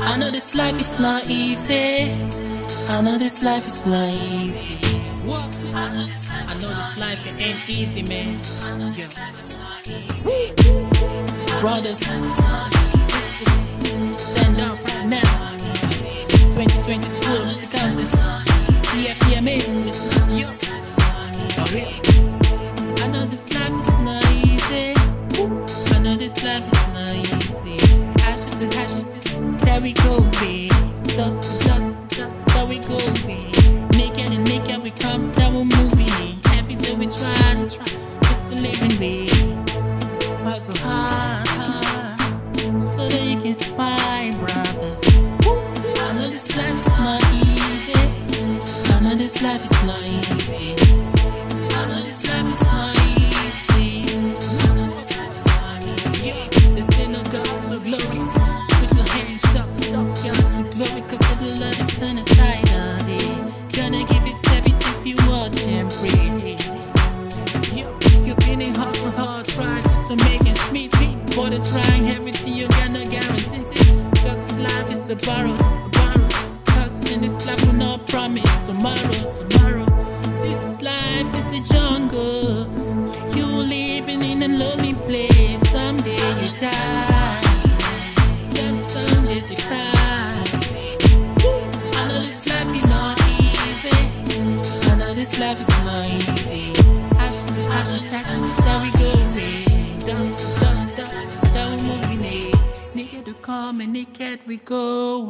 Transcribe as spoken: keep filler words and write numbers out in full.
I know this life is not easy. I know this life is not easy. I know this life, I know this life it ain't easy, man. I know this life is not easy. Brothers, sisters, stand up now. twenty twenty-two, the countess, C F E M A, listen, yo. I know this life is not easy. I know this life is not easy. Ashes to ashes, there we go, babe. Dust to dust, dust, there we go, babe. Naked and naked we come, that we're moving. Every day we try to try, just to live in, babe. Why so hard, hard, so that you can spy, brothers. I know this life is not easy. I know this life is not easy. I know this life is not easy. I know this life is not easy. This ain't no gospel glory. Put your hands up, up, gospel glory. Cause of the Lord is on the side of it. Gonna give you everything if you watch and pray. Yo, you've been in hustle hard, trying just to make ends meet. But they're trying everything, you're gonna guarantee it. Cause this life is a borrow, a borrow. Cause in this life we not promise tomorrow, tomorrow. This life is a jungle. You living in a lonely place. Someday you die. Some Sundays you cry. I know this life is not easy. I know this life is not easy. Ashes to ashes, ashes, there we go. Dust to dust, dust, there we moving. Naked we come and naked we go.